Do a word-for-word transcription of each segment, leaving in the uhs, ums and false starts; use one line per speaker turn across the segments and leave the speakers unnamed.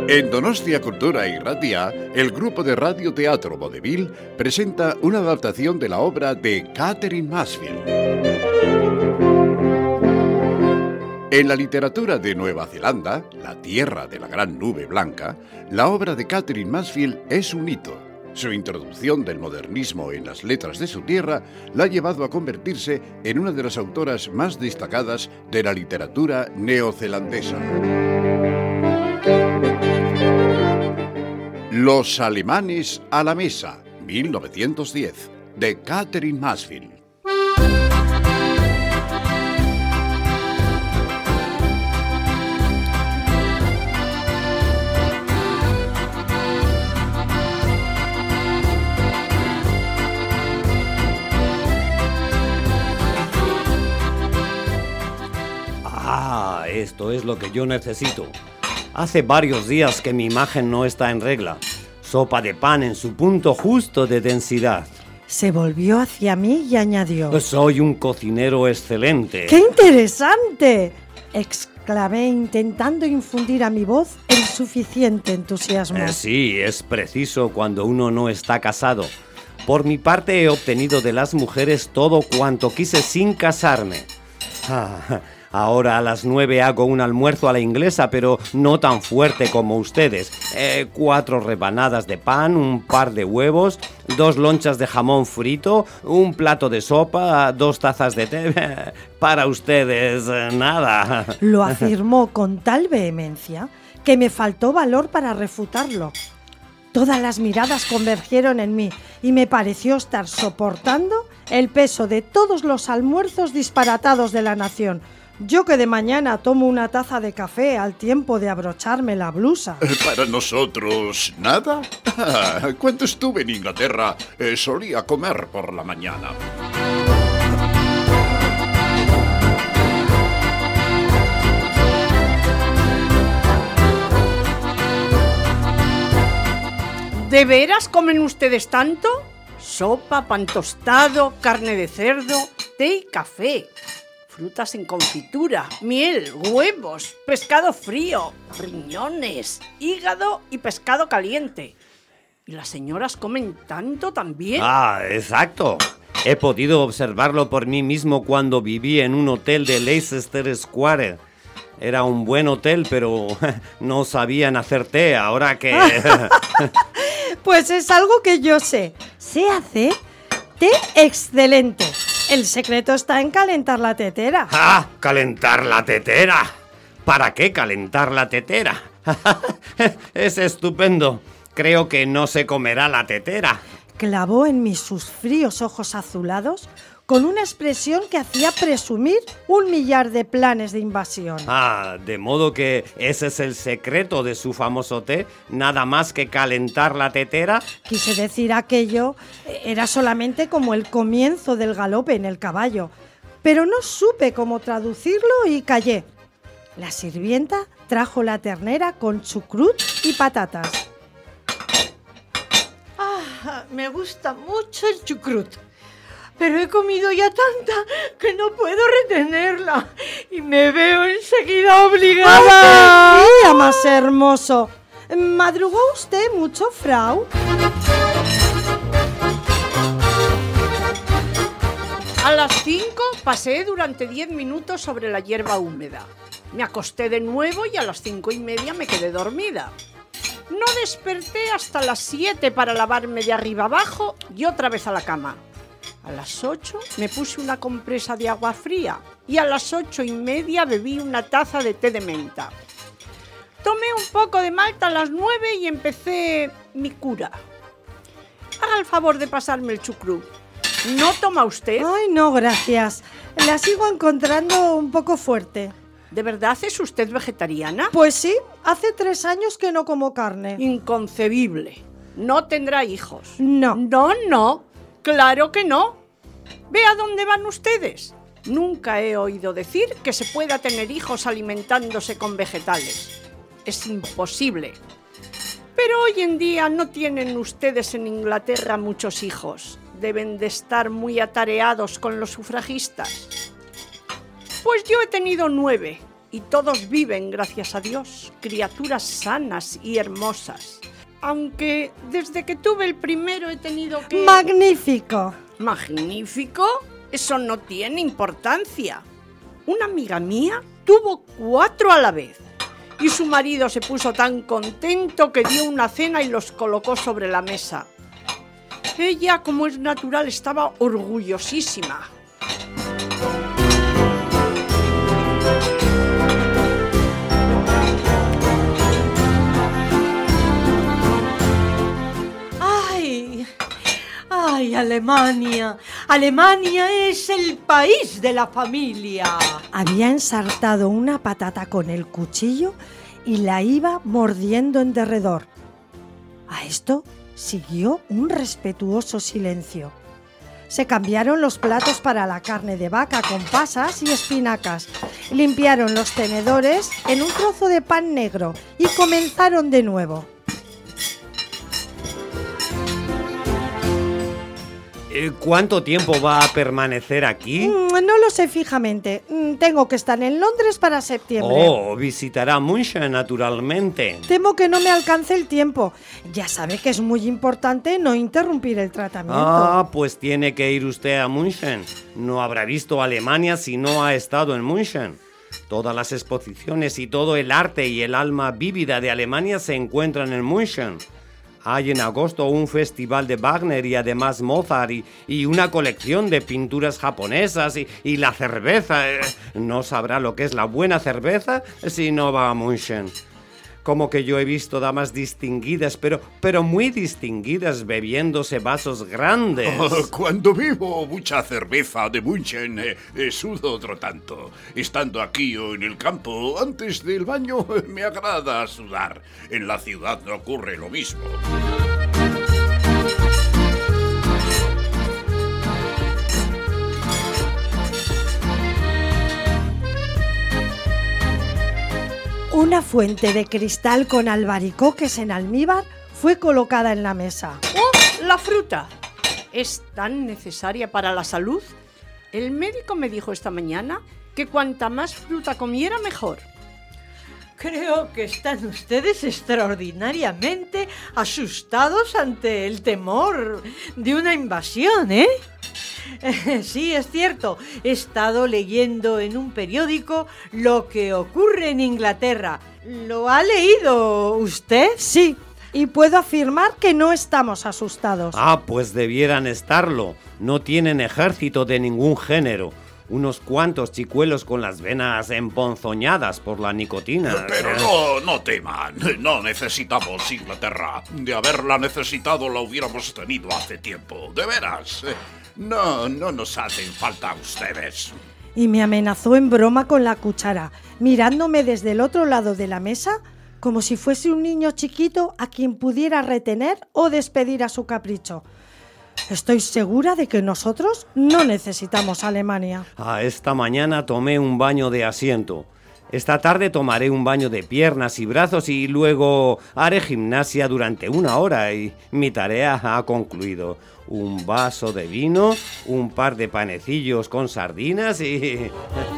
En Donostia Cultura Irratia, el grupo de Radio Teatro Vodevil presenta una adaptación de la obra de Katherine Mansfield. En la literatura de Nueva Zelanda, la tierra de la gran nube blanca, la obra de Katherine Mansfield es un hito. Su introducción del modernismo en las letras de su tierra la ha llevado a convertirse en una de las autoras más destacadas de la literatura neozelandesa. Los alemanes a la mesa, mil novecientos diez, de Katherine Mansfield.
Ah, esto es lo que yo necesito. Hace varios días que mi imagen no está en regla. Sopa de pan en su punto justo de densidad.
Se volvió hacia mí y añadió:
Soy un cocinero excelente.
¡Qué interesante!, exclamé, intentando infundir a mi voz el suficiente entusiasmo.
Eh, sí, es preciso cuando uno no está casado. Por mi parte he obtenido de las mujeres todo cuanto quise sin casarme. Ah, ahora a las nueve hago un almuerzo a la inglesa, pero no tan fuerte como ustedes. Eh, cuatro rebanadas de pan, un par de huevos, dos lonchas de jamón frito, un plato de sopa, dos tazas de té. Para ustedes, nada.
Lo afirmó con tal vehemencia que me faltó valor para refutarlo. Todas las miradas convergieron en mí y me pareció estar soportando el peso de todos los almuerzos disparatados de la nación. Yo que de mañana tomo una taza de café al tiempo de abrocharme la blusa.
¿Para nosotros nada? Ah, cuando estuve en Inglaterra eh, solía comer por la mañana.
¿De veras comen ustedes tanto? Sopa, pan tostado, carne de cerdo, té y café. Frutas en confitura, miel, huevos, pescado frío, riñones, hígado y pescado caliente. ¿Y las señoras comen tanto también?
Ah, exacto. He podido observarlo por mí mismo cuando viví en un hotel de Leicester Square. Era un buen hotel, pero no sabían hacer té, ahora que...
Pues es algo que yo sé. Sé hacer té excelente. El secreto está en calentar la tetera.
¡Ah! ¡Calentar la tetera! ¿Para qué calentar la tetera? Es estupendo. Creo que no se comerá la tetera.
Clavó en mí sus fríos ojos azulados con una expresión que hacía presumir un millar de planes de invasión.
Ah, de modo que ese es el secreto de su famoso té, nada más que calentar la tetera.
Quise decir aquello era solamente como el comienzo del galope en el caballo, pero no supe cómo traducirlo y callé. La sirvienta trajo la ternera con chucrut y patatas.
Ah, me gusta mucho el chucrut. Pero he comido ya tanta que no puedo retenerla y me veo enseguida obligada.
¡Ay, qué día más hermoso! ¿Madrugó usted mucho, Frau?
A las cinco pasé durante diez minutos sobre la hierba húmeda. Me acosté de nuevo y a las cinco y media me quedé dormida. No desperté hasta las siete para lavarme de arriba abajo y otra vez a la cama. A las ocho me puse una compresa de agua fría y a las ocho y media bebí una taza de té de menta. Tomé un poco de malta a las nueve y empecé mi cura. Haga el favor de pasarme el chucrut. ¿No toma usted?
Ay, no, gracias. La sigo encontrando un poco fuerte.
¿De verdad es usted vegetariana?
Pues sí, hace tres años que no como carne.
Inconcebible. No tendrá hijos.
No.
No, no. Claro que no. ¿Ve a dónde van ustedes? Nunca he oído decir que se pueda tener hijos alimentándose con vegetales. Es imposible. Pero hoy en día no tienen ustedes en Inglaterra muchos hijos. Deben de estar muy atareados con los sufragistas. Pues yo he tenido nueve y todos viven, gracias a Dios, criaturas sanas y hermosas. Aunque desde que tuve el primero he tenido que...
¡Magnífico!
¿Magnífico? Eso no tiene importancia. Una amiga mía tuvo cuatro a la vez y su marido se puso tan contento que dio una cena y los colocó sobre la mesa. Ella, como es natural, estaba orgullosísima.
¡Ay! ¡Ay, Alemania! Alemania es el país de la familia.
Había ensartado una patata con el cuchillo y la iba mordiendo en derredor. A esto siguió un respetuoso silencio. Se cambiaron los platos para la carne de vaca con pasas y espinacas, limpiaron los tenedores en un trozo de pan negro y comenzaron de nuevo.
¿Cuánto tiempo va a permanecer aquí?
Mm, no lo sé fijamente. Mm, tengo que estar en Londres para septiembre.
Oh, visitará München, naturalmente.
Temo que no me alcance el tiempo. Ya sabe que es muy importante no interrumpir el tratamiento.
Ah, pues tiene que ir usted a München. No habrá visto Alemania si no ha estado en München. Todas las exposiciones y todo el arte y el alma vívida de Alemania se encuentran en München. Hay en agosto un festival de Wagner y además Mozart y, y una colección de pinturas japonesas y, y la cerveza. No sabrá lo que es la buena cerveza si no va a München. Como que yo he visto damas distinguidas, pero, pero muy distinguidas, bebiéndose vasos grandes.
Oh, cuando bebo mucha cerveza de München, eh, eh, sudo otro tanto. Estando aquí o en el campo, antes del baño, me agrada sudar. En la ciudad no ocurre lo mismo.
Una fuente de cristal con albaricoques en almíbar fue colocada en la mesa.
¡Oh, la fruta! ¿Es tan necesaria para la salud? El médico me dijo esta mañana que cuanta más fruta comiera, mejor.
Creo que están ustedes extraordinariamente asustados ante el temor de una invasión, ¿eh? Sí, es cierto. He estado leyendo en un periódico lo que ocurre en Inglaterra. ¿Lo ha leído usted?
Sí, y puedo afirmar que no estamos asustados.
Ah, pues debieran estarlo. No tienen ejército de ningún género. Unos cuantos chicuelos con las venas emponzoñadas por la nicotina.
Pero no, no teman, no necesitamos Inglaterra. De haberla necesitado la hubiéramos tenido hace tiempo, de veras. No, no nos hacen falta ustedes.
Y me amenazó en broma con la cuchara, mirándome desde el otro lado de la mesa, como si fuese un niño chiquito a quien pudiera retener o despedir a su capricho. Estoy segura de que nosotros no necesitamos Alemania.
Ah, esta mañana tomé un baño de asiento. Esta tarde tomaré un baño de piernas y brazos y luego haré gimnasia durante una hora y mi tarea ha concluido. Un vaso de vino, un par de panecillos con sardinas y...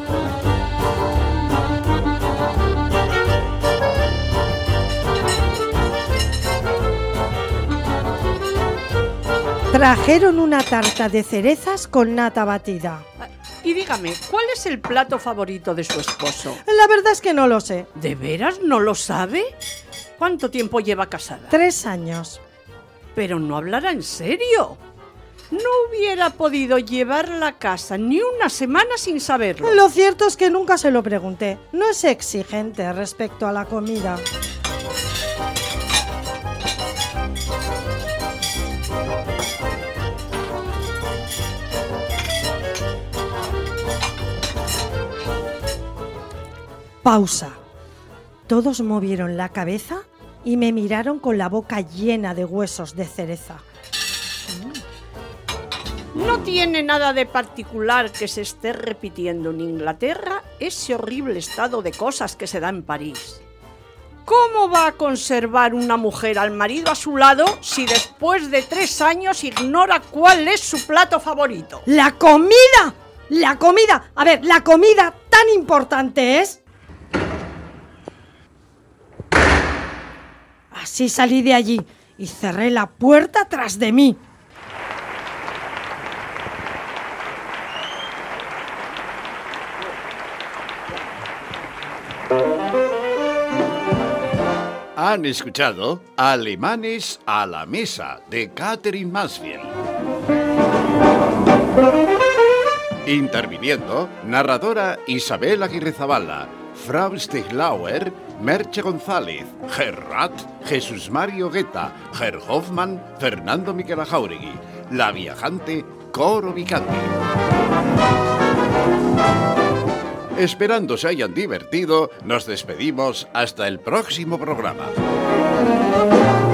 Trajeron una tarta de cerezas con nata batida.
Y dígame, ¿cuál es el plato favorito de su esposo?
La verdad es que no lo sé.
¿De veras no lo sabe? ¿Cuánto tiempo lleva casada?
Tres años.
Pero no hablará en serio. No hubiera podido llevarla a casa ni una semana sin saberlo.
Lo cierto es que nunca se lo pregunté. No es exigente respecto a la comida. Pausa. Todos movieron la cabeza y me miraron con la boca llena de huesos de cereza.
No tiene nada de particular que se esté repitiendo en Inglaterra ese horrible estado de cosas que se da en París. ¿Cómo va a conservar una mujer al marido a su lado si después de tres años ignora cuál es su plato favorito?
¡La comida! ¡La comida! A ver, ¿la comida tan importante es? Así salí de allí y cerré la puerta tras de mí.
Han escuchado Alemanes a la mesa de Catherine Mansfield. Interviniendo, narradora Isabel Aguirrezabala, Frau Steglauer, Merche González, Herr Rath, Jesús Mario Guetta, Herr Hoffmann, Fernando Miquel Jauregui, la viajante Coro Vicante. Esperando se hayan divertido, nos despedimos hasta el próximo programa.